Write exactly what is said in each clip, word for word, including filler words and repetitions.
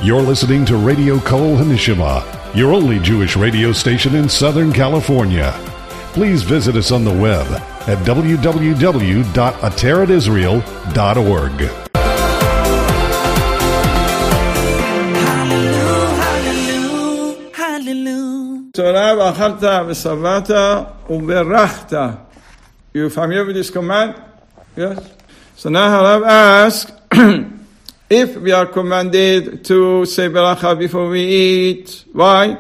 You're listening to Radio Kol Hanishima, your only Jewish radio station in Southern California. Please visit us on the web at w w w dot ateret israel dot org. Torah v'achalta v'savata u'berachta. You familiar with this command? Yes? So now I'll ask, if we are commanded to say beracha before we eat, why?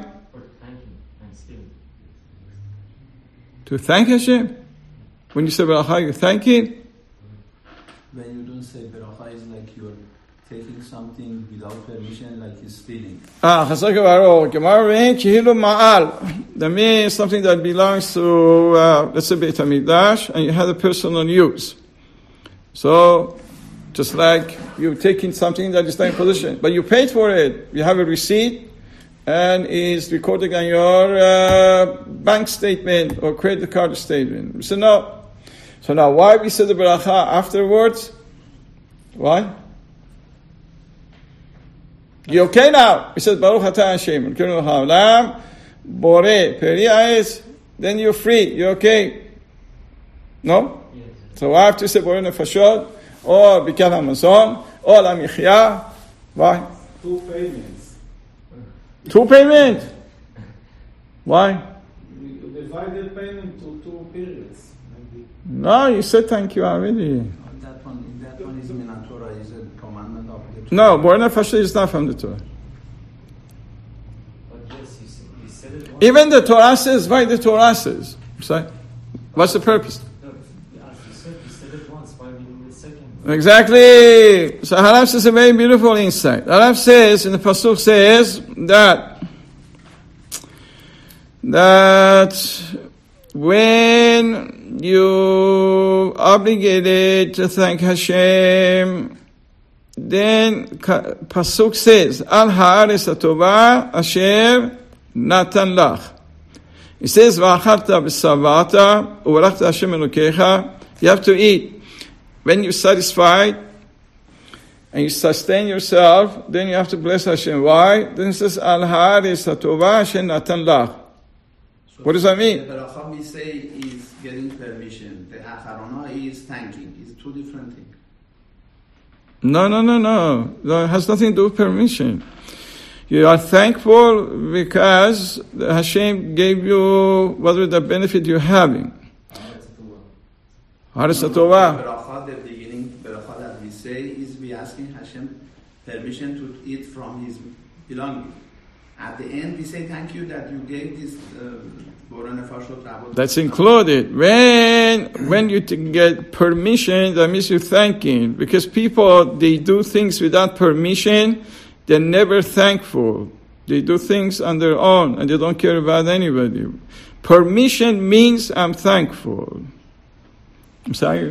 To thank Hashem. When you say beracha, you thank Him. When you don't say beracha, it's like you're taking something without permission, like you're stealing. Ah, chazak v'aro. Gemara rein kihilu ma'al. That means something that belongs to, uh, let's say, Beit HaMikdash, and you had a personal use. So, just like you're taking something that is not in position, but you paid for it. You have a receipt, and it's recorded on your uh, bank statement or credit card statement. So no. So now, why we say the beracha afterwards? Why? You okay now? We said Baruch Atah Hashem, Elokeinu melech haolam, borei peri ha'etz. Then you're free. You're okay. No? Yes. So I have to say borei nefashot, or bikat hamazon, or la michya. Why? Two payments. Two payments. Why? You divide the payment to two periods. Maybe. No, you said thank you already. That one, that one is Minat Torah, is a commandment of the Torah. No, borei nefashot is not from the Torah. But yes, you said, you said it once. Even the Torah says, why the Torah says? So, what's the purpose? No, as you said, you said it once. Why we need the second? Exactly. So Harav says a very beautiful insight. Harav says, in the Pasuk says, that, that when you obligated to thank Hashem, then Pasuk says, Al ha'aretz hatova asher natan lach. It says, V'achalta v'savata u'barachta Hashem Elokecha. You have to eat. When you're satisfied and you sustain yourself, then you have to bless Hashem. Why? Then it says, Al ha'aretz hatova asher natan lach. So what does that mean? The beracha we say is getting permission. The acharona is thanking. It's two different things. No, no, no, no. No, it has nothing to do with permission. You are thankful because Hashem gave you whatever the benefit you're having. Haaretz hatova. Beracha, the beginning beracha that we say is we asking Hashem permission to eat from His belonging. At the end, we say thank you that you gave this borei nefashot rabot. That's included. When when you t- get permission, that means you're thanking. Because people, they do things without permission, they're never thankful. They do things on their own, and they don't care about anybody. Permission means I'm thankful. I'm sorry.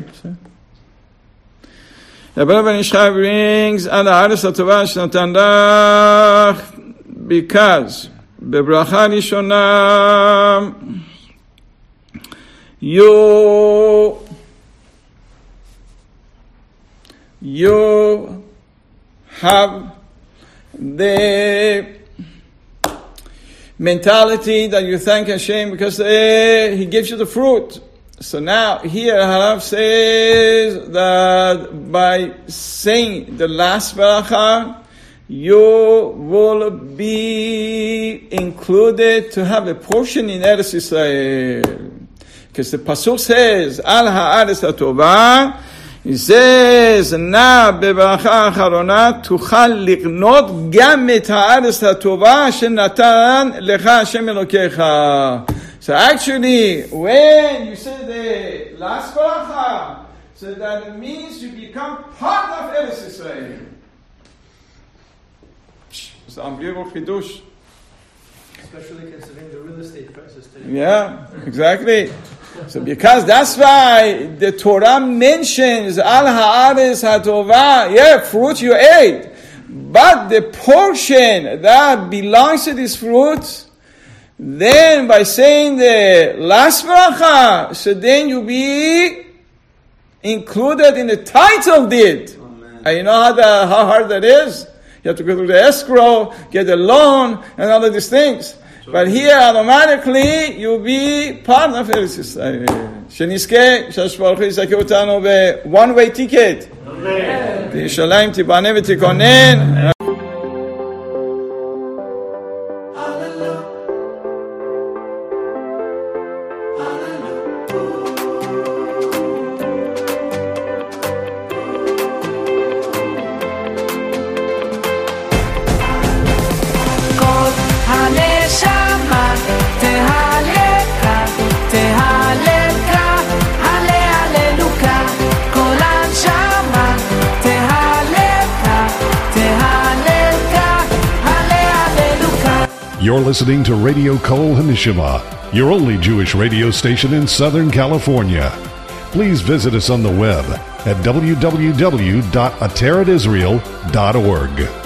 The Rebbe Ben Ish Chai brings, Al ha'aretz hatova shenatan lach, because bebracha rishona you you have the mentality that you thank Hashem because uh, He gives you the fruit. So now here Harav says that by saying the last beracha, you will be included to have a portion in Eretz Yisrael. Because the Pasuk says, Al ha'aretz hatova, it says, Na beberacha acharona tuchal liqnot gam et ha'aretz hatova asher natan lecha Hashem Elokecha. So actually, when you say the last beracha, so that it means you become part of Eretz Yisrael. It's an unbelievable chidush. Especially considering the real estate prices today. Yeah, exactly. So because that's why the Torah mentions Al ha'aretz hatova, yeah, fruit you ate. But the portion that belongs to this fruit, then by saying the last beracha, so then you be included in the title deed. And you know how, the, how hard that is? You have to go through the escrow, get a loan, and all of these things. But here, automatically, you'll be part of Eretz Yisrael. שנזכה, שהשם ברוך הוא יזכה אותנו ב-one way ticket. בירושלים תיבנה ותכונן. You're listening to Radio Kol Hanishima, your only Jewish radio station in Southern California. Please visit us on the web at w w w dot ateret israel dot org.